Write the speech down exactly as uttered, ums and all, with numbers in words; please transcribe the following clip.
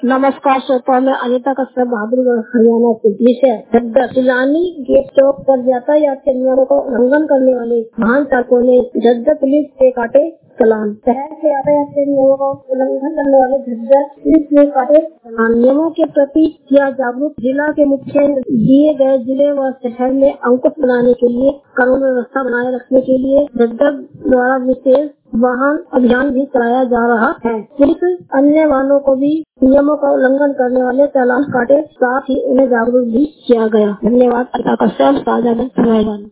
नमस्कार श्रोता, मैं अनिता कश्यप बहादुरगढ़ हरियाणा से। विषय झज्जर। सिलानी गेट चौक पर यातायात के नियमों का उल्लंघन करने वाले वाहन चालकों ने झज्जर पुलिस से काटे चालान। शहर के यातायात के नियमों का उल्लंघन करने वाले झज्जर पुलिस ने काटे चालान। नियमों के प्रति किया जागरूक। जिला के मुख्य दिए गए जिले व शहर में अंकुश बनाने के लिए कानून व्यवस्था बनाए रखने के लिए झज्जर द्वारा विशेष वाहन अभियान भी चलाया जा रहा है। पुलिस अन्य वाहनों को भी नियमों का उल्लंघन करने वाले चालान काटे, साथ ही उन्हें जागरूक भी किया गया। धन्यवाद।